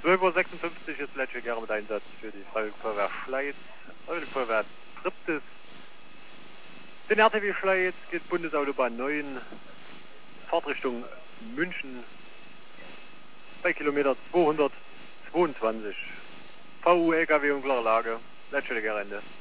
12:56 Uhr ist letzte Jahre mit Einsatz für die Freiwillige Feuerwehr Schleiz, Freiwillige Feuerwehr Triptis. Den RTW Schleiz geht Bundesautobahn 9, Fahrtrichtung München bei Kilometer 222. VU LKW und klare Lage, letzte Ende.